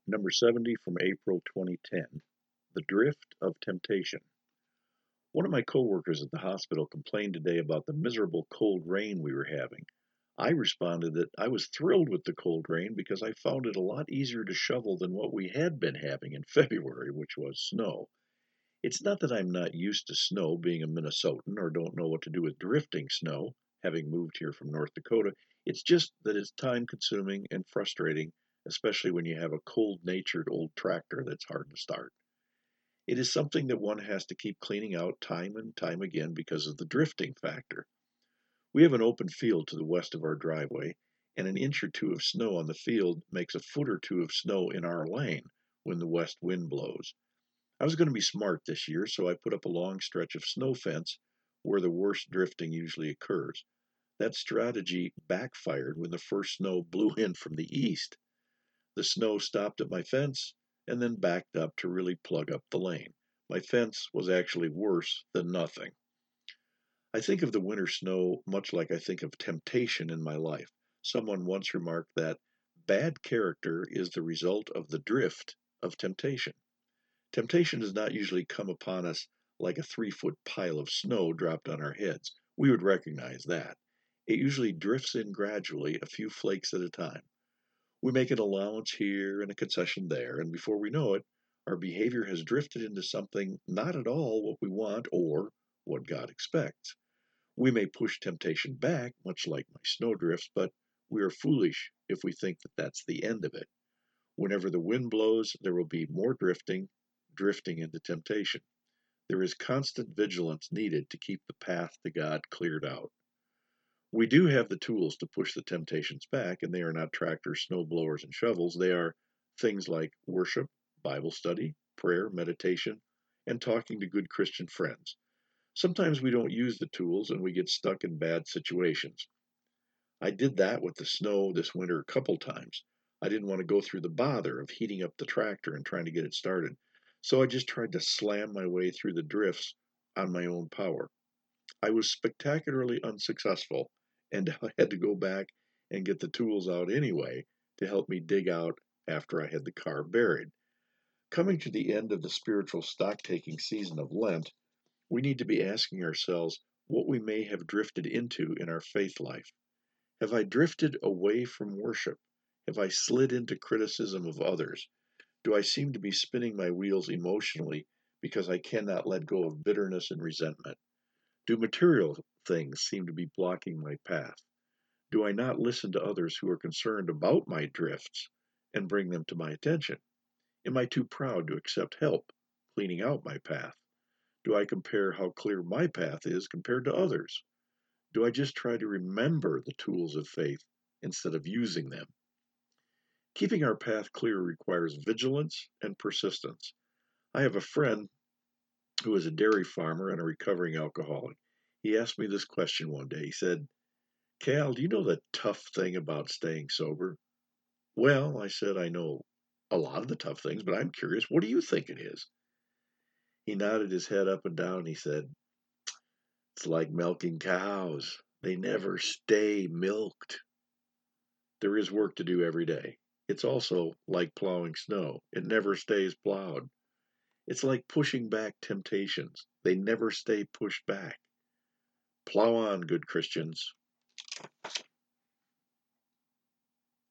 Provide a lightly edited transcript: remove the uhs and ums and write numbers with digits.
Number 70 from April 2010, The Drift of Temptation. One of my coworkers at the hospital complained today about the miserable cold rain we were having. I responded that I was thrilled with the cold rain because I found it a lot easier to shovel than what we had been having in February, which was snow. It's not that I'm not used to snow being a Minnesotan or don't know what to do with drifting snow, having moved here from North Dakota. It's just that it's time consuming and frustrating, especially when you have a cold natured old tractor that's hard to start. It is something that one has to keep cleaning out time and time again because of the drifting factor. We have an open field to the west of our driveway, and an inch or two of snow on the field makes a foot or two of snow in our lane when the west wind blows. I was going to be smart this year, so I put up a long stretch of snow fence where the worst drifting usually occurs. That strategy backfired when the first snow blew in from the east. The snow stopped at my fence and then backed up to really plug up the lane. My fence was actually worse than nothing. I think of the winter snow much like I think of temptation in my life. Someone once remarked that bad character is the result of the drift of temptation. Temptation does not usually come upon us like a 3 foot pile of snow dropped on our heads. We would recognize that. It usually drifts in gradually, a few flakes at a time. We make an allowance here and a concession there, and before we know it, our behavior has drifted into something not at all what we want or what God expects. We may push temptation back, much like my snowdrifts, but we are foolish if we think that that's the end of it. Whenever the wind blows, there will be more drifting into temptation. There is constant vigilance needed to keep the path to God cleared out. We do have the tools to push the temptations back, and they are not tractors, snow blowers, and shovels. They are things like worship, Bible study, prayer, meditation, and talking to good Christian friends. Sometimes we don't use the tools and we get stuck in bad situations. I did that with the snow this winter a couple times. I didn't want to go through the bother of heating up the tractor and trying to get it started. So I just tried to slam my way through the drifts on my own power. I was spectacularly unsuccessful and I had to go back and get the tools out anyway to help me dig out after I had the car buried. Coming to the end of the spiritual stock taking season of Lent, we need to be asking ourselves what we may have drifted into in our faith life. Have I drifted away from worship? Have I slid into criticism of others? Do I seem to be spinning my wheels emotionally because I cannot let go of bitterness and resentment? Do material things seem to be blocking my path? Do I not listen to others who are concerned about my drifts and bring them to my attention? Am I too proud to accept help cleaning out my path? Do I compare how clear my path is compared to others? Do I just try to remember the tools of faith instead of using them? Keeping our path clear requires vigilance and persistence. I have a friend who is a dairy farmer and a recovering alcoholic. He asked me this question one day. He said, Cal, do you know the tough thing about staying sober? Well, I said, I know a lot of the tough things, but I'm curious, what do you think it is? He nodded his head up and down. And he said, it's like milking cows. They never stay milked. There is work to do every day. It's also like plowing snow. It never stays plowed. It's like pushing back temptations. They never stay pushed back. Plow on, good Christians.